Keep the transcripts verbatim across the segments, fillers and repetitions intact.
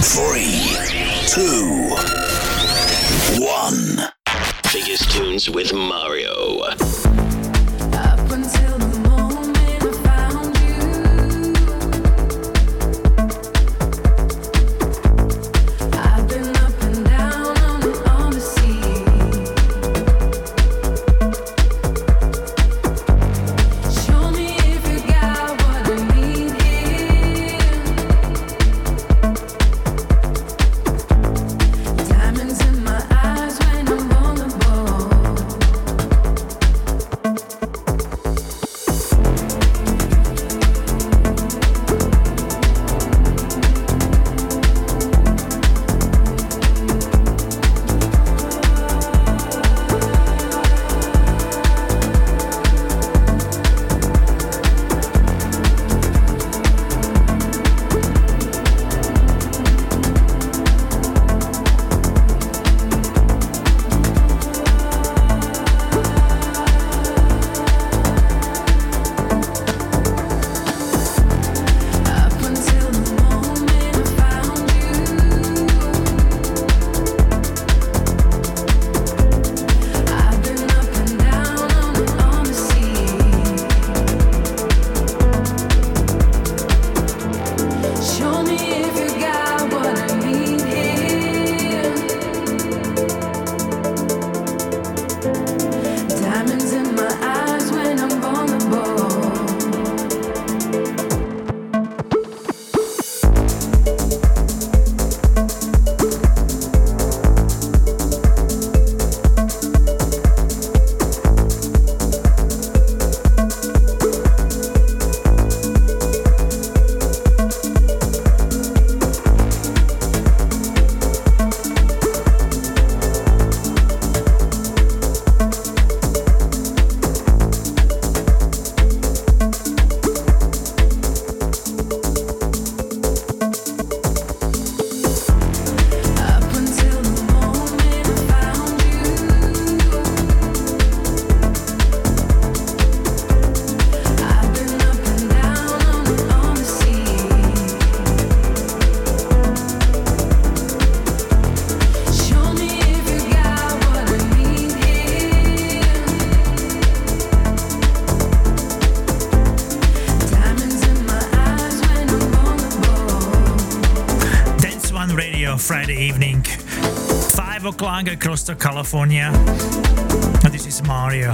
Three, two, one. Biggest tunes with Mario. Up until the moment I found you, I've been up and down on and on the sea. Show me if you got what I need here. Diamonds in my eyes when I'm vulnerable. Up until the moment I found you, I've been up and down on and on the sea. Show me if you got what I need here. Diamonds in my eyes when I'm vulnerable. Up until the moment I found you, I've been up and down on and on the sea. Show me if you got what I need here. Diamonds in my eyes when I'm vulnerable. Dance One Radio, Friday evening, five o'clock across to California. And this is Mario.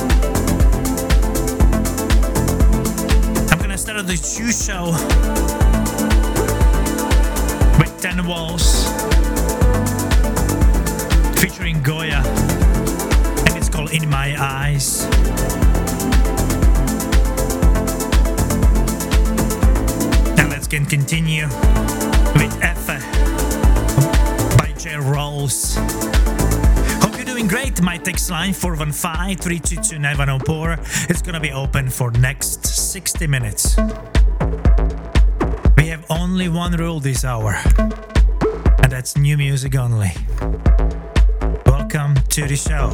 I'm gonna start the Chew Show with Ten Walls featuring Goya, and it's called In My Eyes. Now let's can continue with Effe by J. Rolls. Hope you're doing great. My text line four one five, three two two, nine one zero four. It's gonna be open for next sixty minutes. We have only one rule this hour, and that's new music only. Welcome to the show.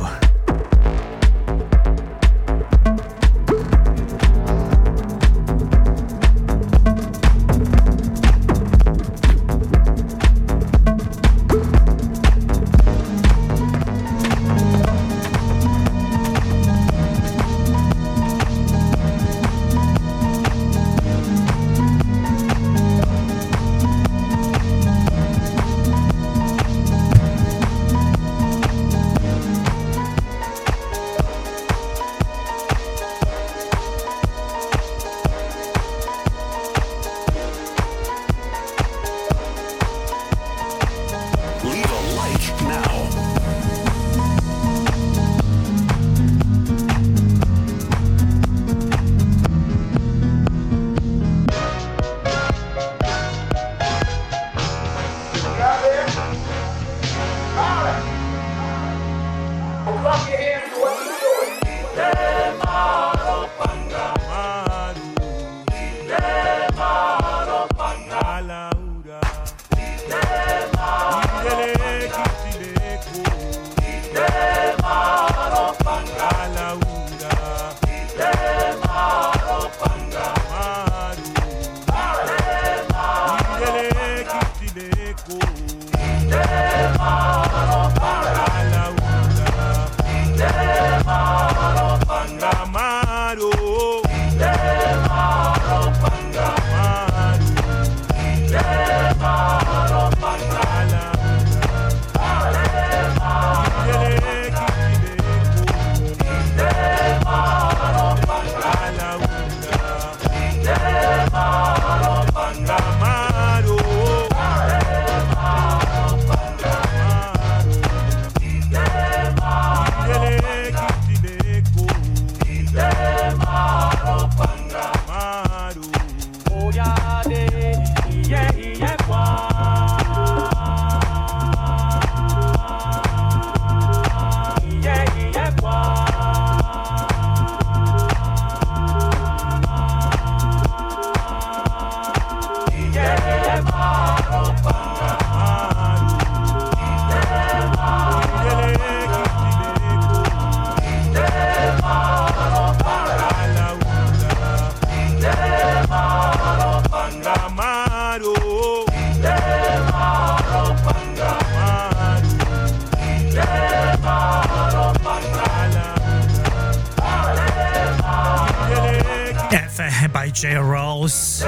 By J. Rose. A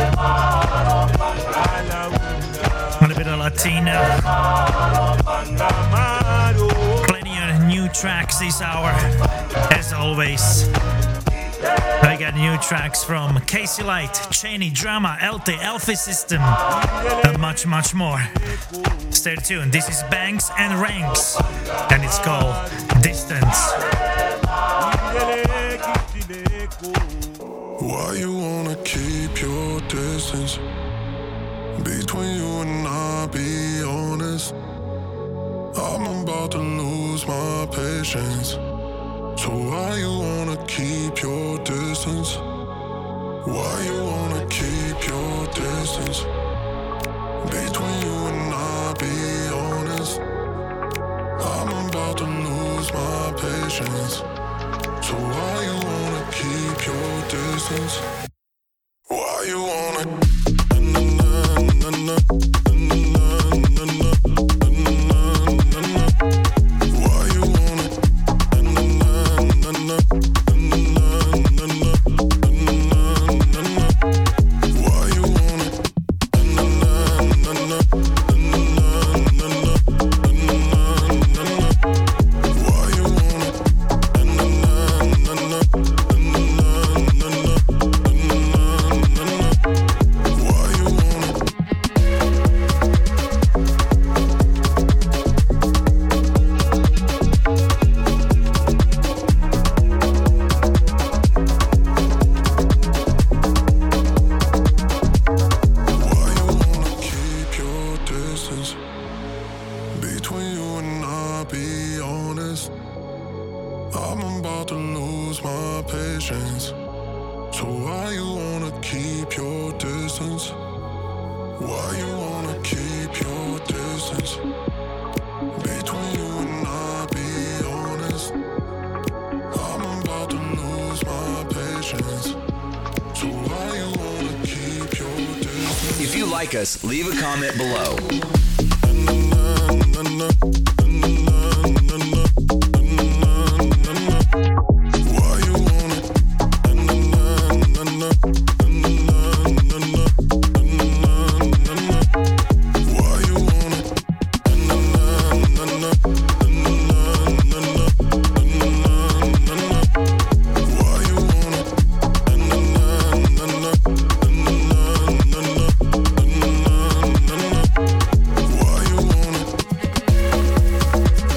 little bit of Latino. Plenty of new tracks this hour, as always. I got new tracks from Casey Light, Cheney, Drama, L T, Alpha System, and much, much more. Stay tuned. This is Banks and Ranks, and it's called Distance. Why you wanna keep your distance? Between you and I, be honest, I'm about to lose my patience. So why you wanna keep your distance? Why you wanna keep your distance? Between you and I, be honest, I'm about to lose my patience. So why you wanna keep your distance? Why you wanna na na na na na na na na? Why you wanna na na na na na na? Why you wanna na na na na Why you wanna us, leave a comment below. Why you wanna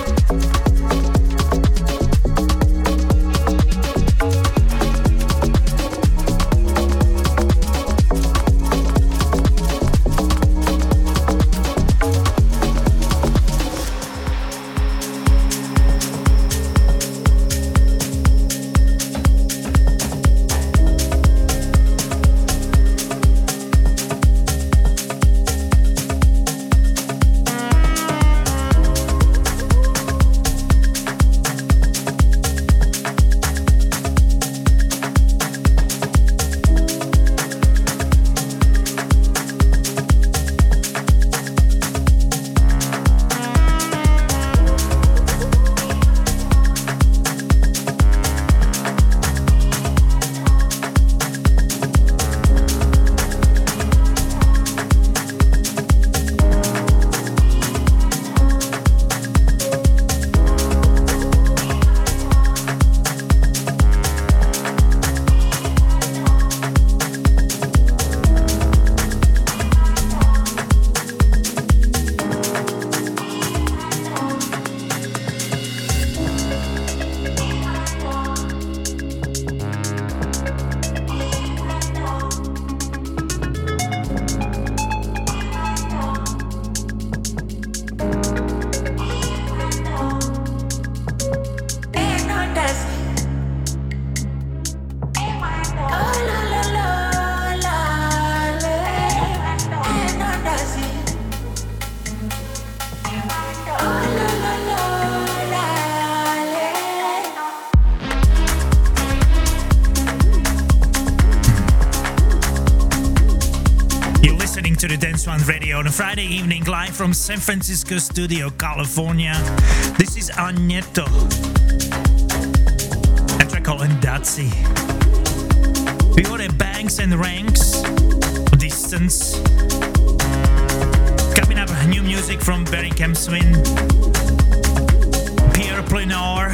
listening to the Dance One Radio on a Friday evening, live from San Francisco Studio, California. This is Agnetto. A track called Ndazzi. We got a Banks and Ranks, Distance. Coming up, new music from Berringham Swin, Pierre Plenor,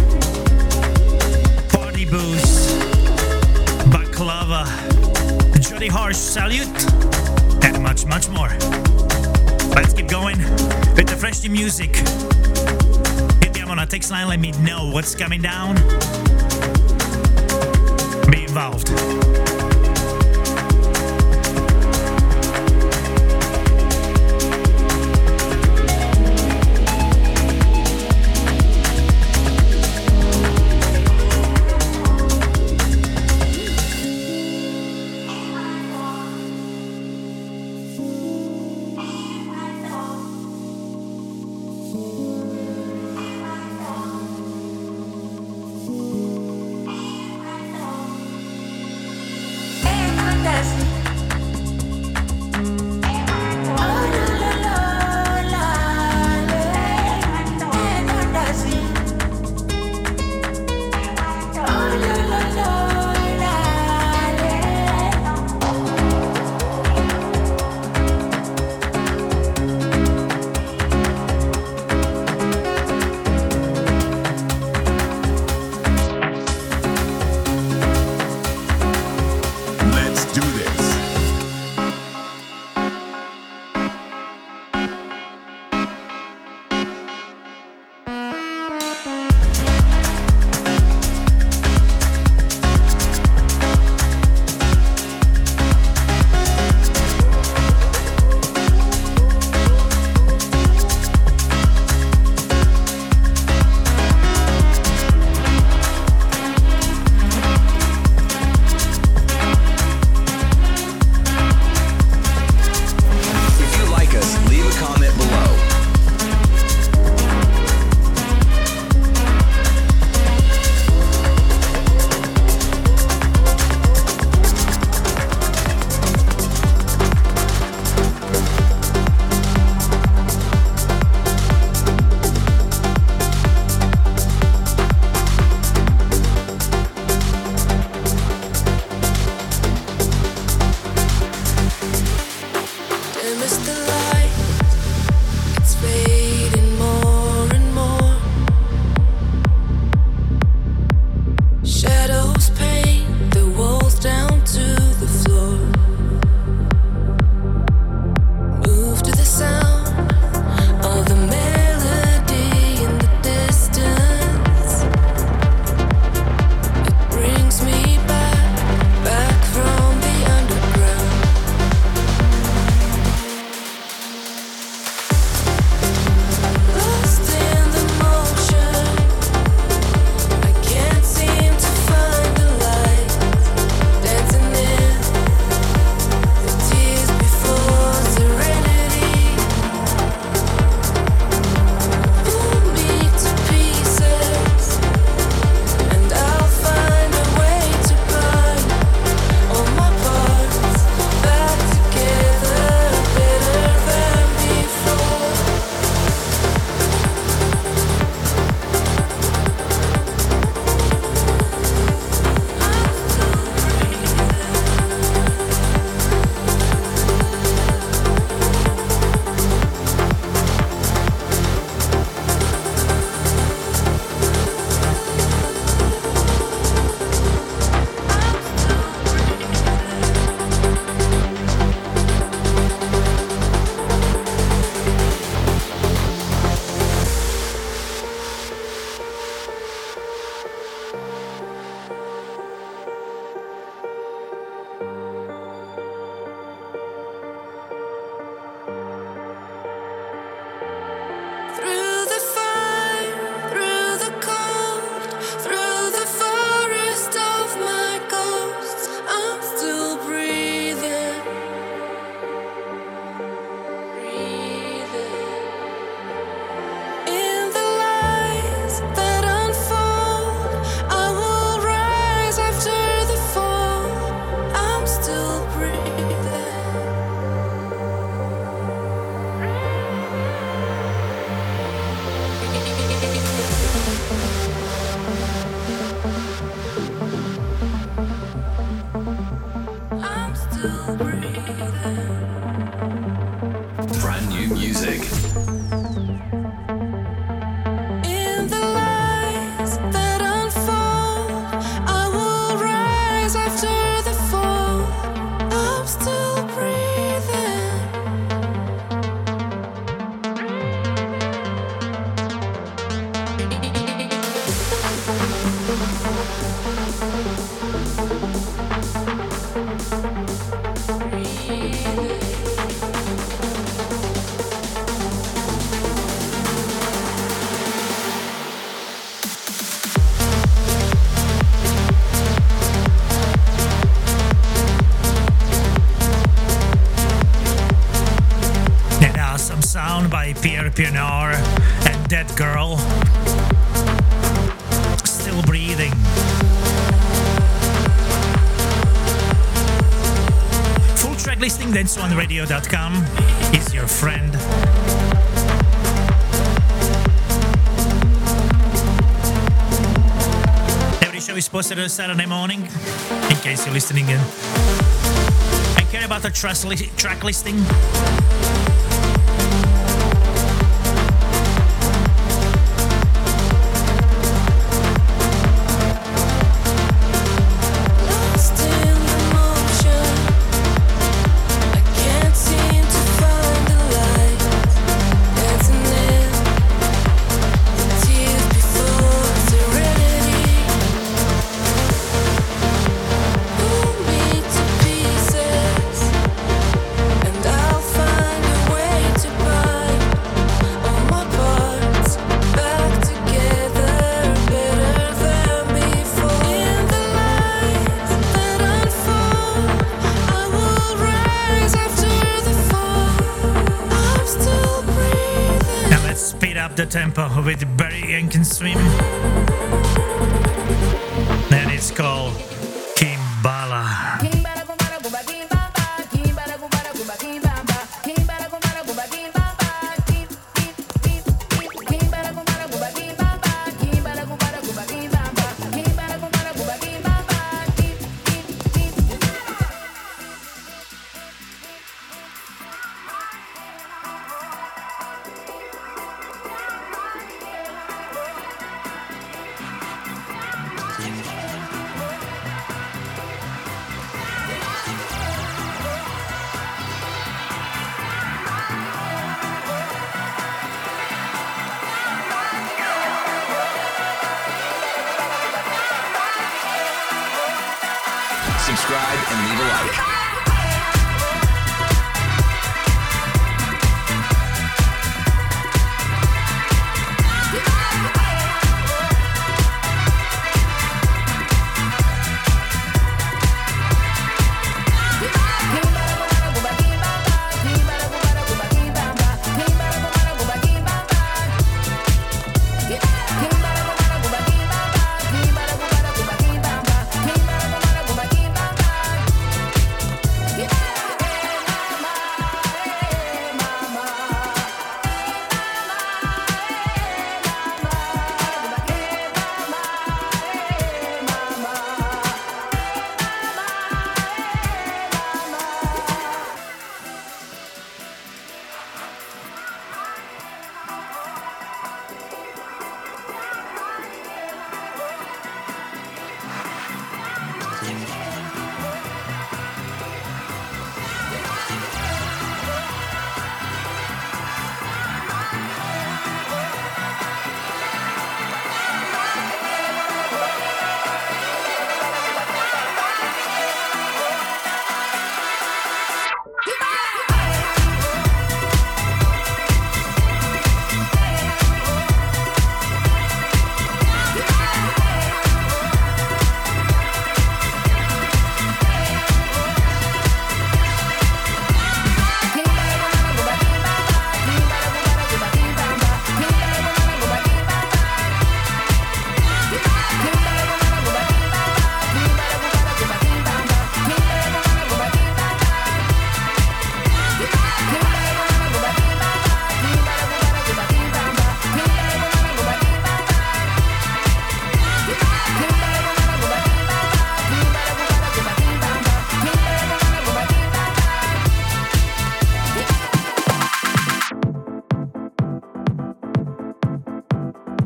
Party Booze, Baklava, Jody Harsh Salute, and much, much more. Let's keep going with the fresh new music. Hit me up on a text line, let me know what's coming down. Be involved. music. In the lies that unfold, I will rise after the fall. I'm still breathing. An awesome sound by Pierre Pienaar and Dead Girl. Still breathing. Full track listing dance one radio dot com is your friend. Every show is posted on Saturday morning, in case you're listening in. And care about the trust li- track listing? Lost in the motion, I can't seem to find the light. Dancing in the tears before serenity. Pull me to pieces, and I'll find a way to bind all my parts back together, better than before. In the lies that unfold, I will rise after the fall. I'm still breathing. Now let's speed up the tempo with Barry Swim. And it's called Kimbala. Subscribe and leave a like.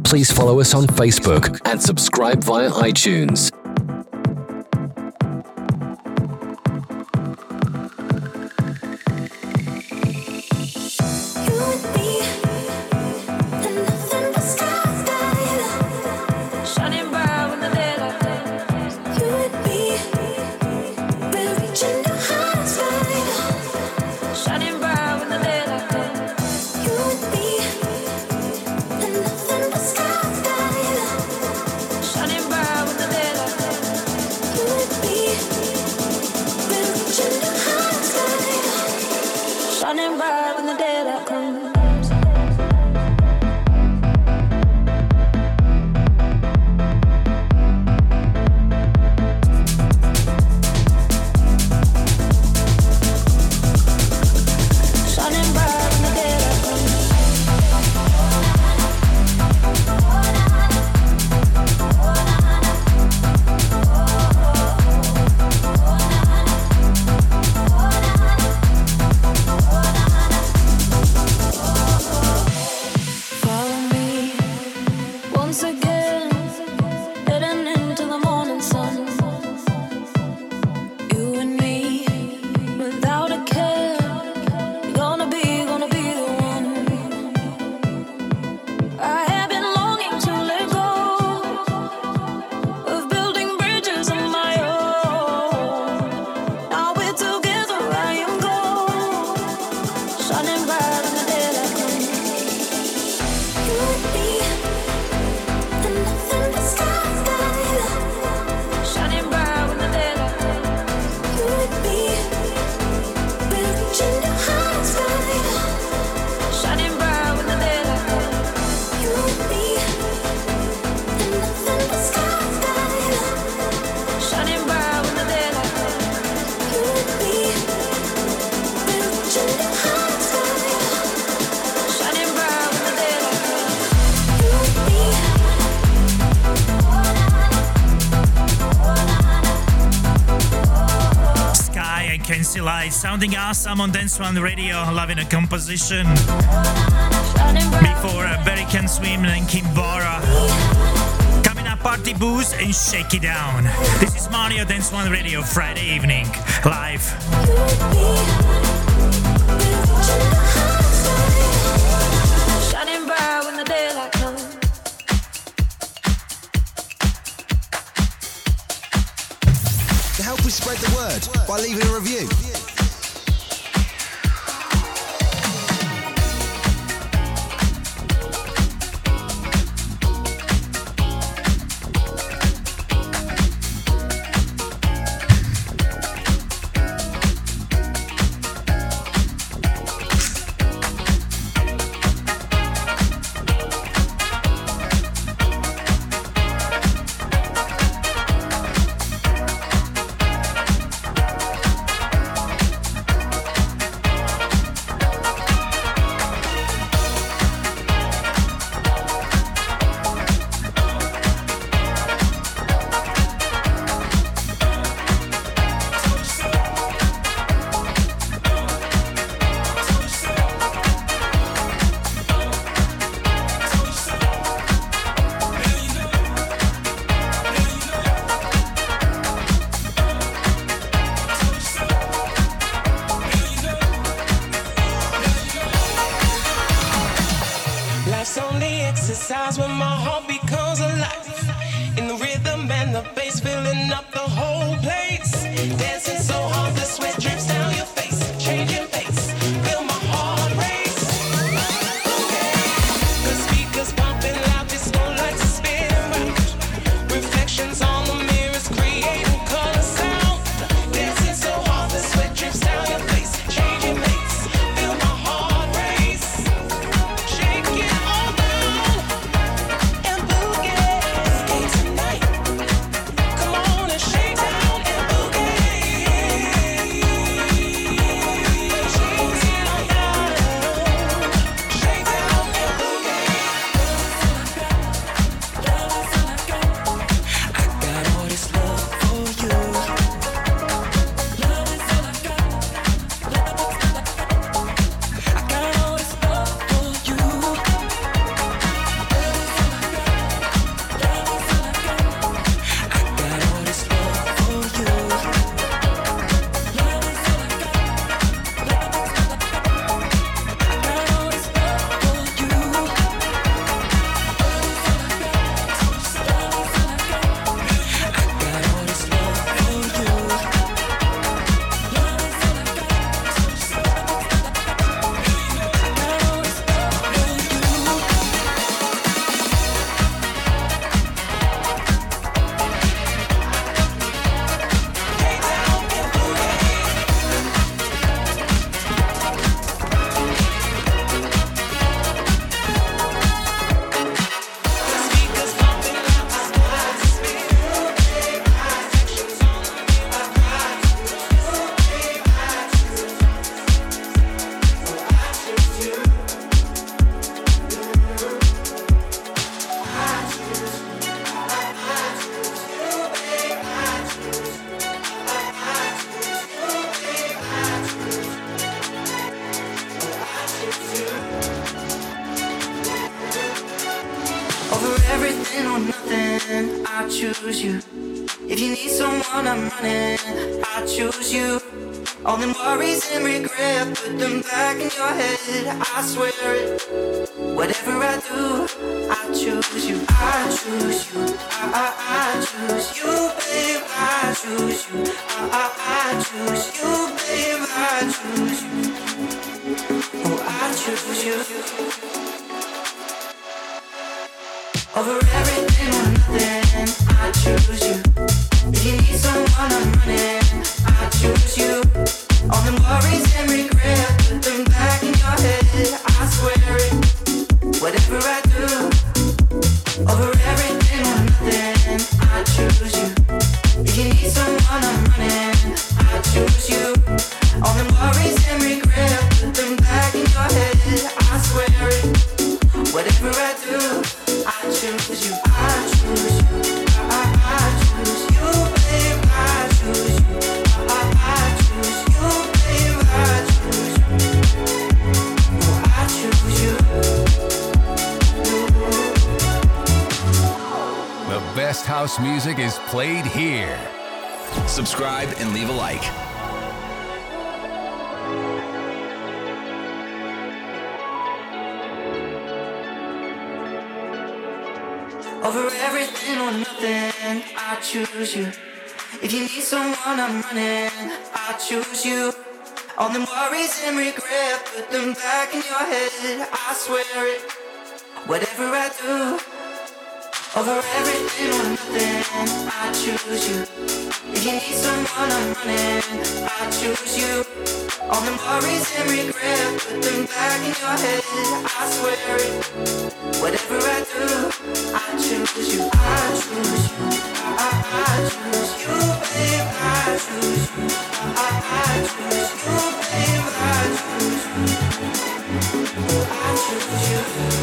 please follow us on Facebook and subscribe via iTunes. Sounding awesome on Dance One Radio, loving a composition. Before uh, Barry Can Swim and Kimbora. Coming up, Party Boost and Shake It Down. This is Mario, Dance One Radio, Friday evening, live. Shining bright when the daylight comes. To help us spread the word by leaving a review. And everything or nothing, I choose you. If you need someone, I'm running, I choose you. All them worries and regret, put them back in your head, I swear it. Whatever I do, I choose you, I choose you, I, I, I choose you, babe, I choose you, I, I, I choose you, babe, I choose you, oh, I choose you. Over everything or nothing, I choose you. If you need someone, I'm running, I choose you. All the worries and regret, put them back in your head, I swear it. Whatever I do, over everything or nothing, I choose you. If you need someone, I'm running, I choose you. All the worries and regret, put them back in your head, I swear it. Whatever I do, I choose you, I choose you, I, I choose you, babe, I choose you, I, I choose you, babe, I choose you, oh, I choose you. The best house music is played here. Subscribe and leave a like. Over everything or nothing, I choose you. If you need someone, I'm running, I choose you. All them worries and regret, put them back in your head, I swear it. Whatever I do, over everything or nothing, I choose you. If you need someone, I'm running, I choose you. All them worries and regret, put them back in your head, I swear it. Whatever I do, I choose you, I choose you, I, I, I choose you, babe, I choose you, I, I choose you, babe, I choose you, I choose you.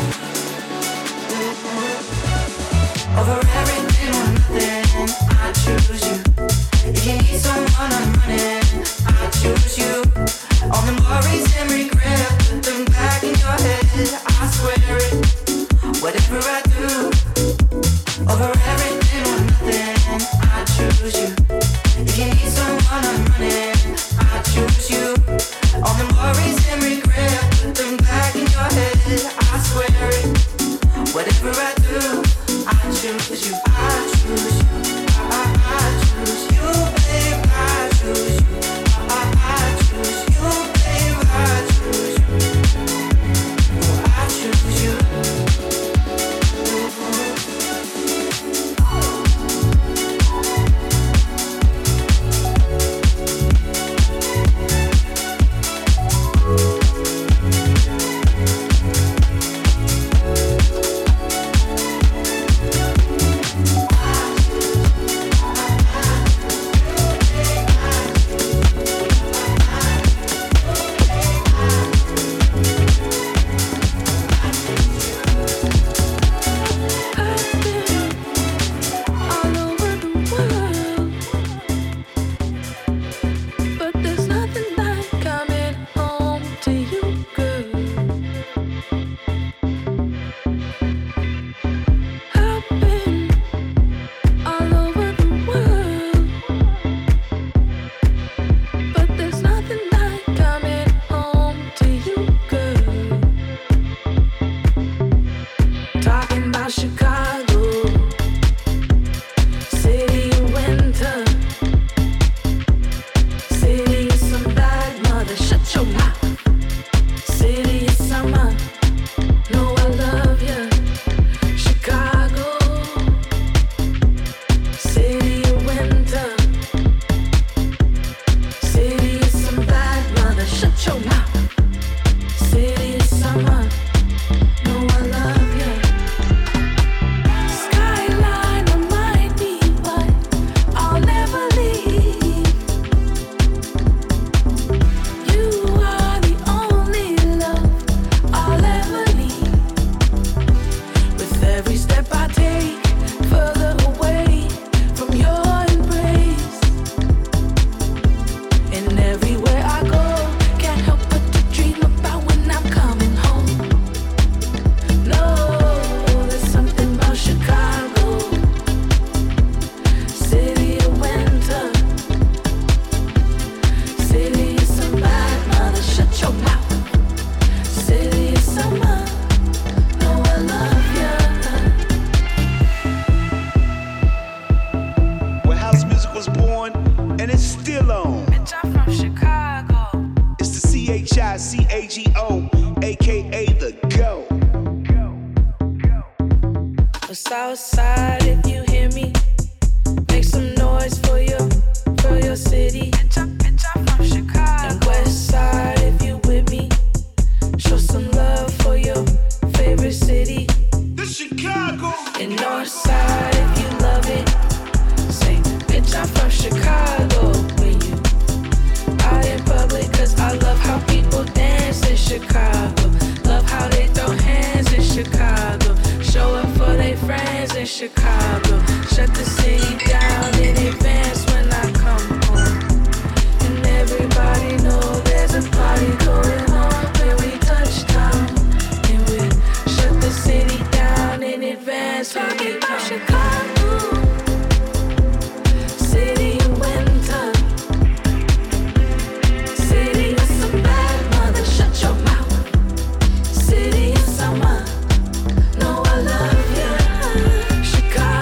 Over everything or nothing, I choose you. If you need someone, I'm running, I choose you. All them worries and regret, put them back in your head, I swear it. Whatever I do, over everything or nothing, I choose you. If you need someone, I'm running, I choose you. All them worries and regret, put them back in your head, I swear it. summer. No, I love ya. Where house music was born, and it's still on. Bitch, I'm from Chicago. It's the C H I C A G O, aka The Go. Southside, if you hear me, make some noise for your, for your city. Bitch, I'm, bitch, I'm from Chicago. And West Side, if you with me, show some love for your favorite city. The Chicago. And North Side, if you love it, say, bitch, I'm from Chicago. When you out in public, cause I love how people dance in Chicago. Love how they throw hands in Chicago. Show up for their friends in Chicago. Shut the city down in advance when I come home. And everybody know there's a party going on when we touch down. And we shut the city down in advance when we come Chicago. City in winter. City with some bad mother. Shut your mouth. City in summer. No, I love ya. Chicago.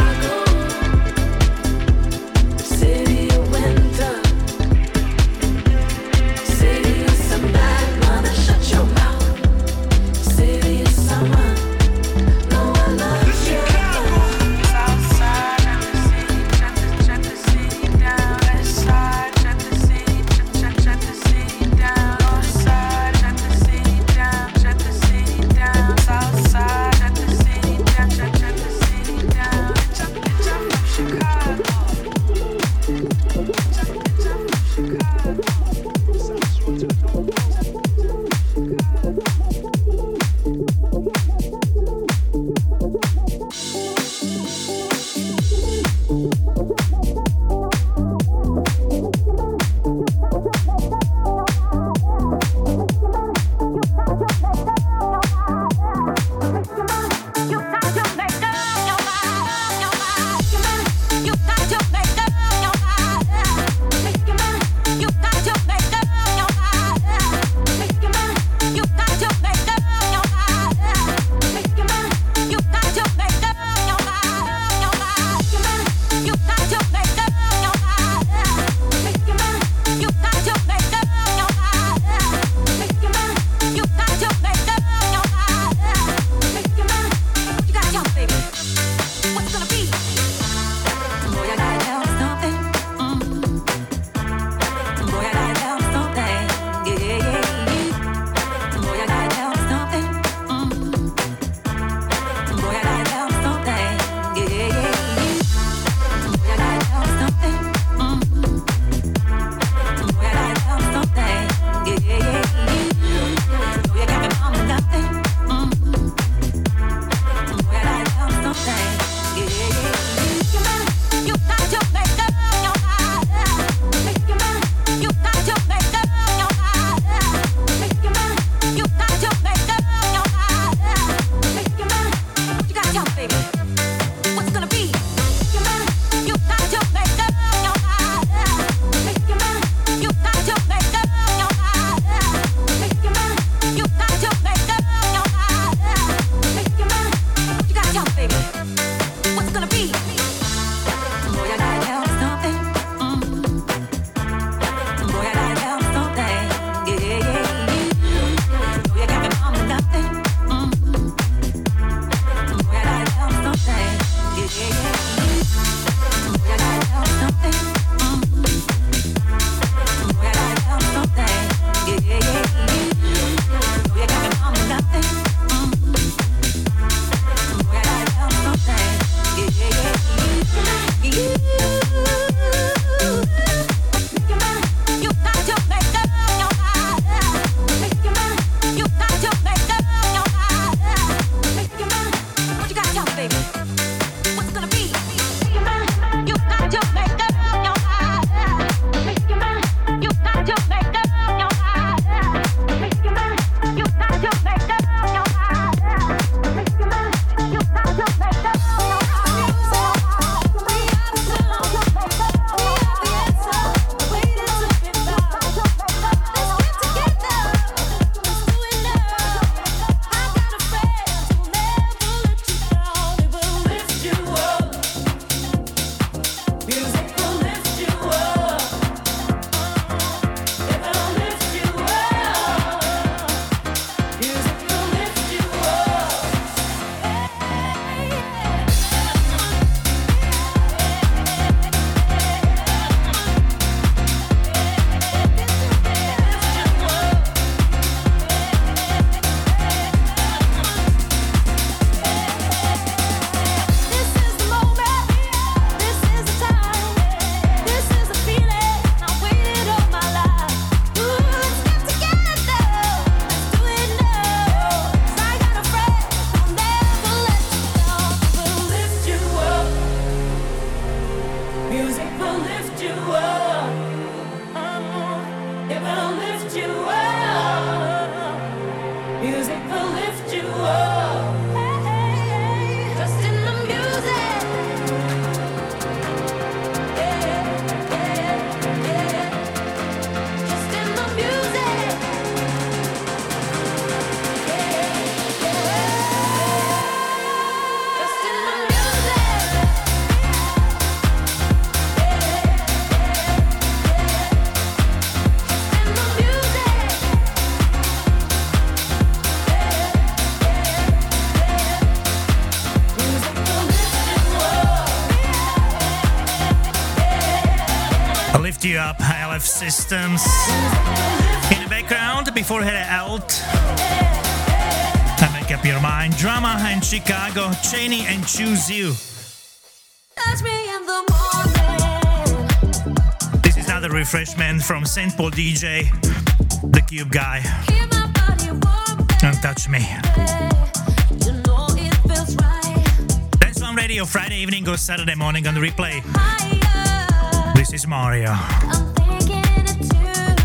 You up, L F Systems in the background before heading out. And make up your mind. Drama and Chicago, Cheney and Choose You. Touch me in the morning. This is another refreshment from Saint Paul D J, the Cube guy. Keep my body warm, Don't touch me. you know it feels right. Dance One Radio, Friday evening or Saturday morning on the replay. Higher, This is Mario. I'm thinking it too.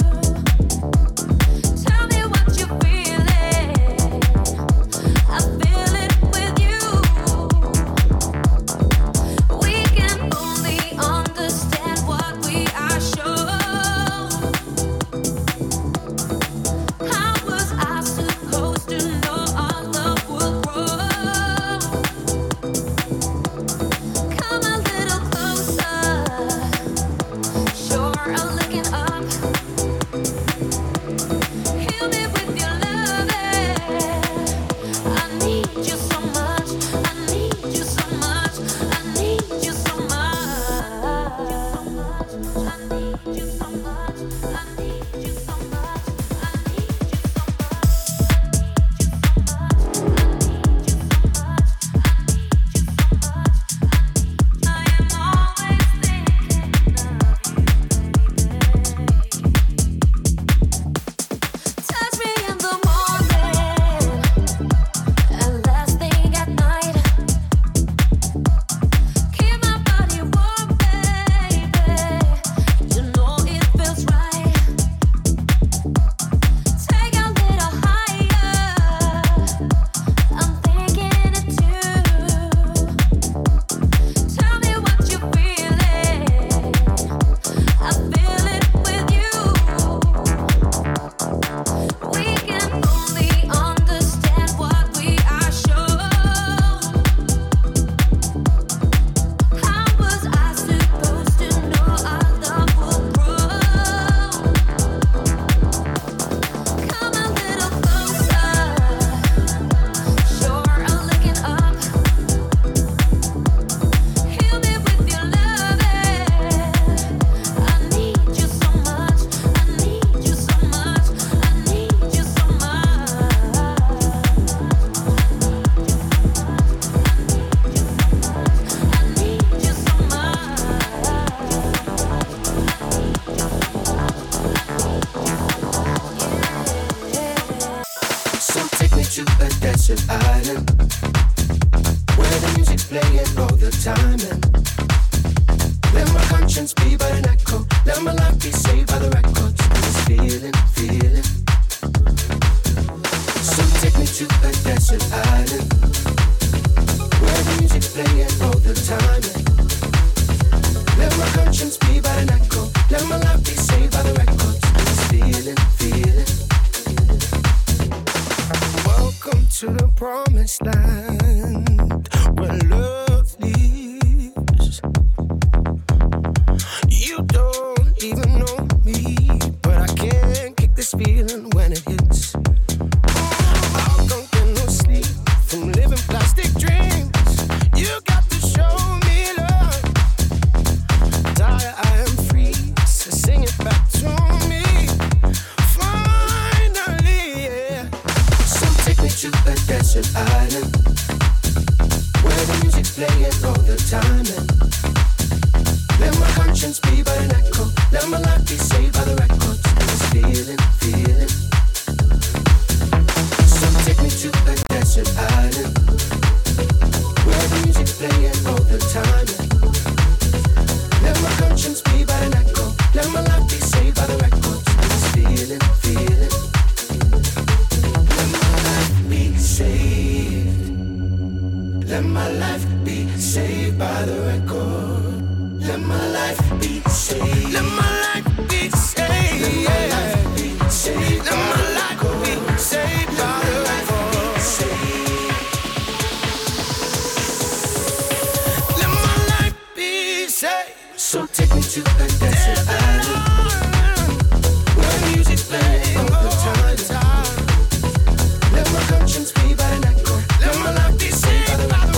Tell me what you're feeling. I feel it with you. We can only understand what we are shown. How was I supposed to know our love would grow? Come a little closer. Sure, I'm looking up. Heal me with your loving. I need you so much. I need you so much. I need you so much. I need you so much. I need you so much. I need you so much. I am always thinking of you, baby. Touch me in the morning and last thing at night. Keep my body warm, baby. You know it feels right. Take a little higher. I'm thinking it too. Tell me what you're feeling. I feel it with you. We can only understand what we are shown. How was I supposed to know our love would grow? Come a little closer. Sure, I'm looking up. Heal me with your loving. I need you so much. I need you so much. I need you so much. I need you so much. So take me to a desert island where the music's playing all the time, and let my conscience be but an echo. Let my life be saved by the records. This feeling, feeling. So take me to a desert island where the music's playing all the time, and let my conscience be but an echo. Let my life be saved by the records. This feeling, feeling. Welcome to the promised land where love lives. You don't even know me, but I can't kick this feeling when it hits. I don't get no sleep from living plastic dreams. You got to show me love. Tired, I am free, so sing it back to me. Finally, yeah. So take me to a desert island where the music's playing all the time, and let my conscience be but an echo. Let my life be saved by the records. This feeling, feeling. So take me to a desert island where the music's playing all the time, and let my conscience be but an echo. Let my life be saved by the records. This feeling, feeling. Let my life Let my life be saved by the record. Let my life be saved. Let my life be saved. Let my life be saved. Let my life be saved by the record. Let my life be saved. So take me to the desert island where music plays all the time. Let my conscience be by the night core. Let my life be saved by the record.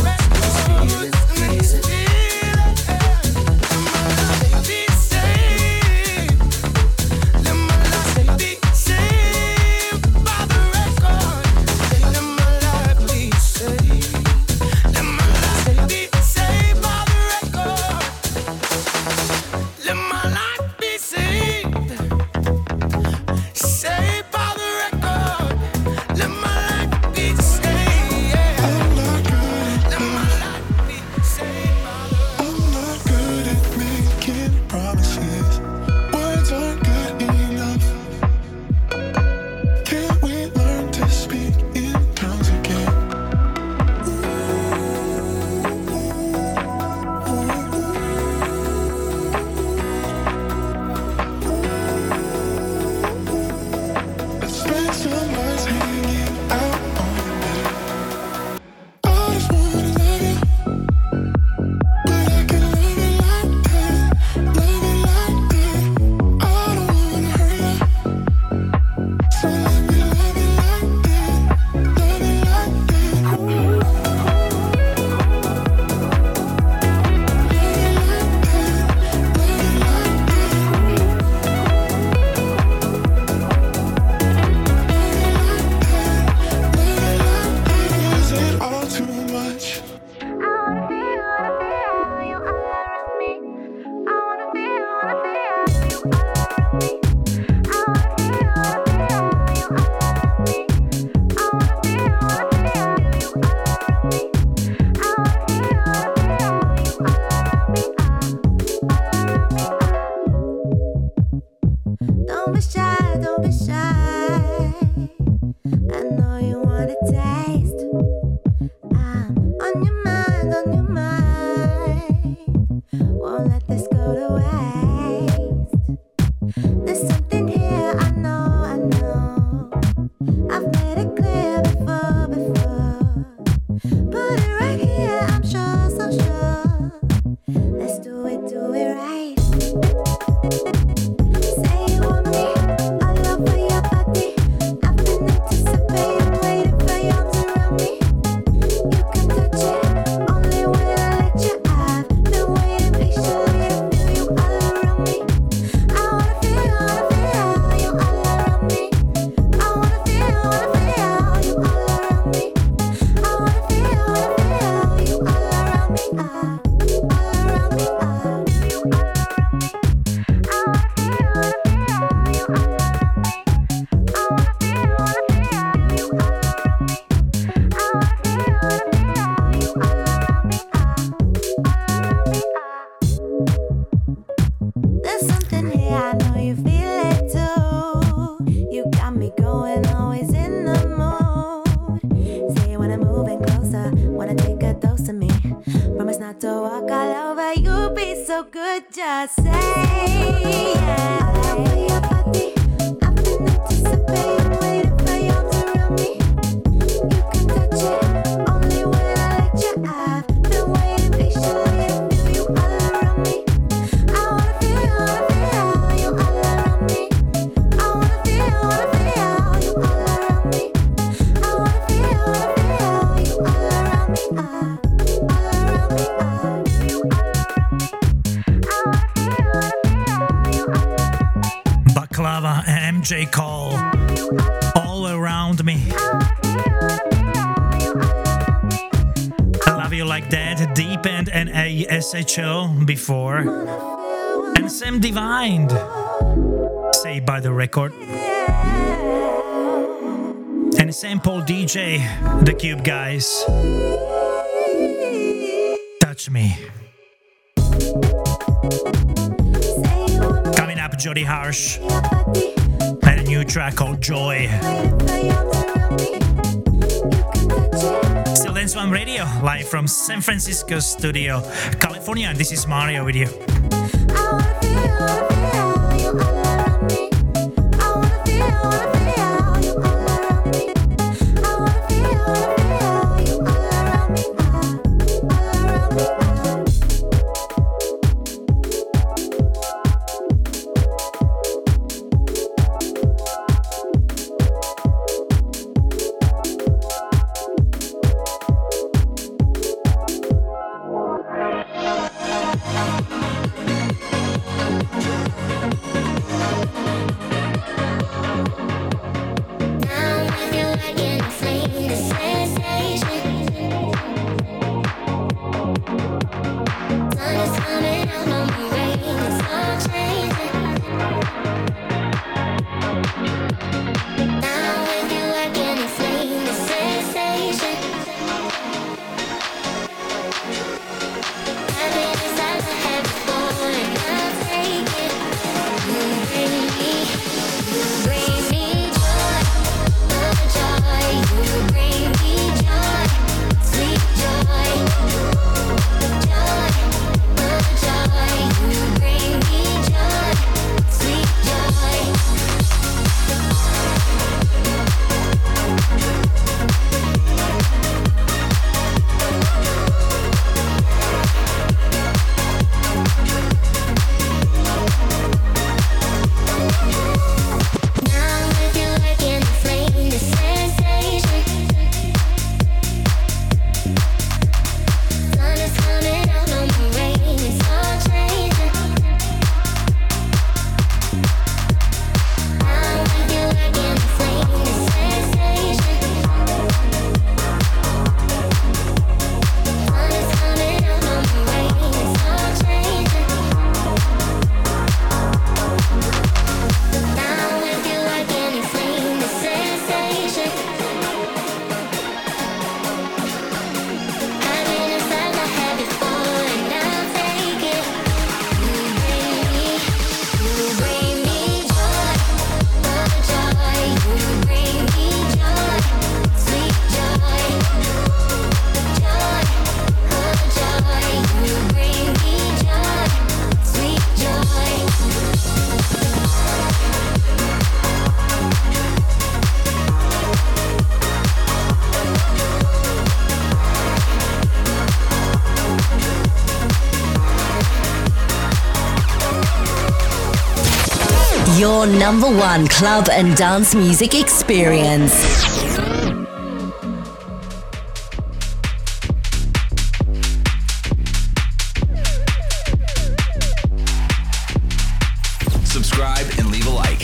J. Cole, All Around Me. I Love You Like That, Deep and N A S H O before. And Sam Divine, Saved by the Record. And Saint Paul D J, The Cube Guys, Touch Me. Coming up, Jody Harsh. And a new track called Joy. Still dance Slam Radio, live from San Francisco studio, California. This is Mario with you. Your number one club and dance music experience. Subscribe and leave a like.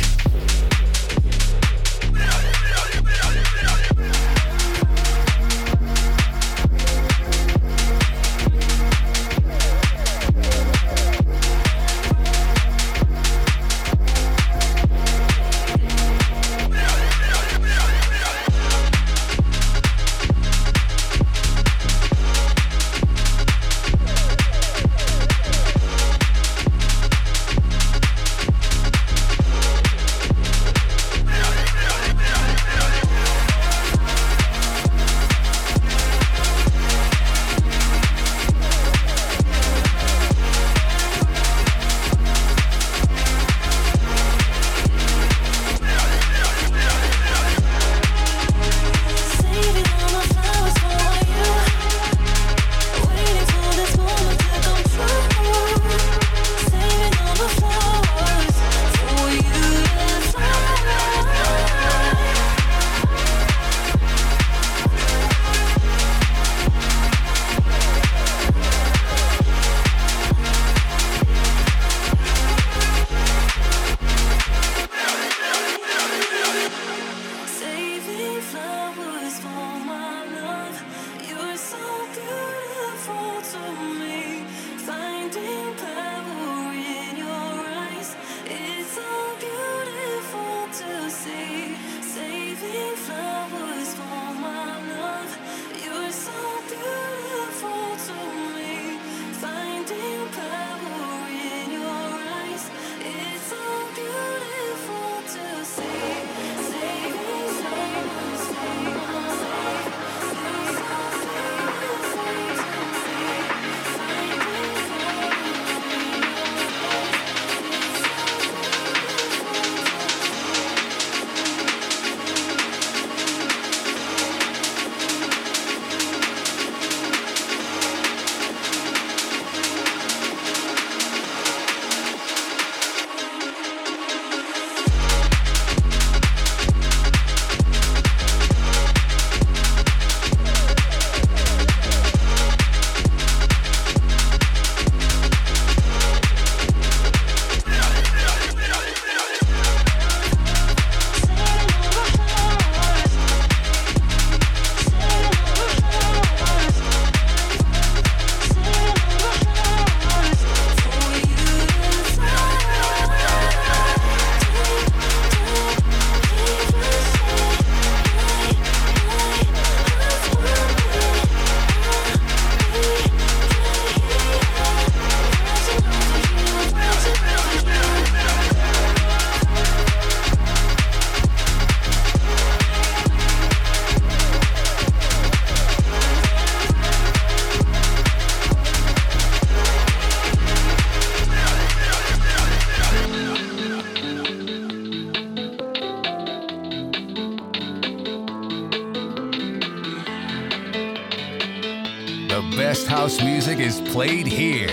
The best house music is played here.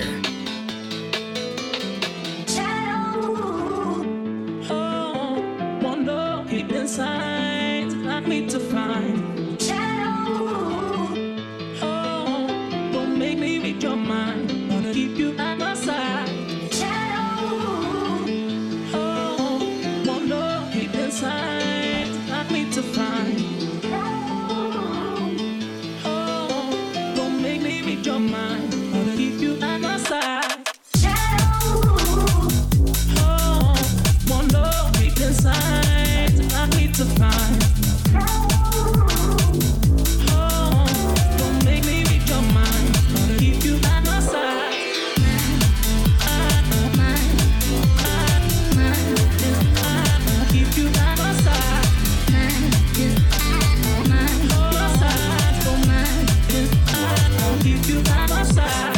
Oh, wonder deep inside, I need to find. Oh, don't make me read your mind. Wanna keep you at my side. Oh, wonder deep inside, I need to find. Your mind, wanna keep you at my side. Oh, one love deep inside, I need to find. Oh, don't make me read your mind, wanna keep you at my side. I, I, I, keep you at my side. Oh, my side, oh, mine. Keep you by my side.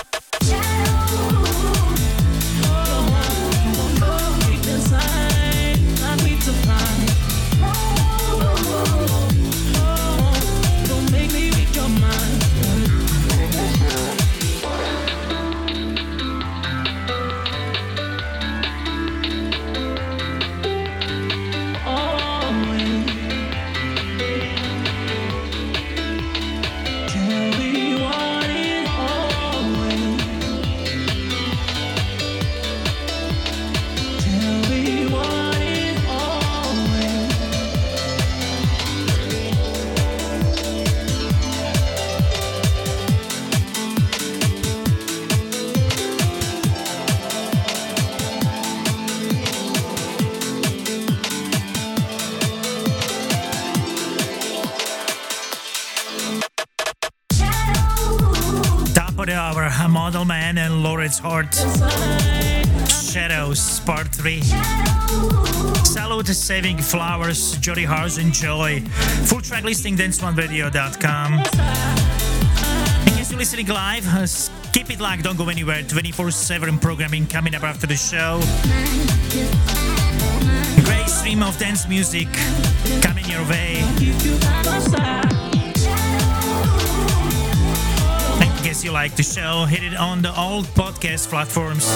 Oh, oh, deep inside, I need to find. Oh, don't make me read your mind. Our Model Man and Lawrence Hart. Shadows, part three. Salute, Saving Flowers, Jody Hars and Joy. Full track listing, dance one radio dot com. In case you're listening live, uh, keep it locked, don't go anywhere. twenty-four seven programming coming up after the show. Great stream of dance music coming your way. In case you like the show, hit it on the old podcast platforms.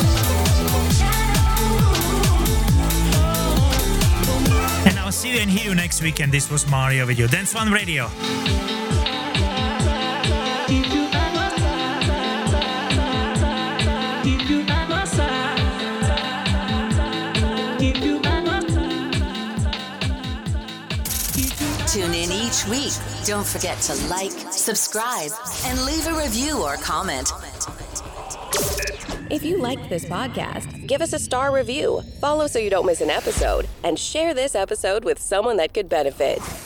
And I'll see you and hear you next weekend. This was Mario with you. Dance One Radio. Tune in each week. Don't forget to like, subscribe, and leave a review or comment. If you liked this podcast, give us a star review, follow so you don't miss an episode, and share this episode with someone that could benefit.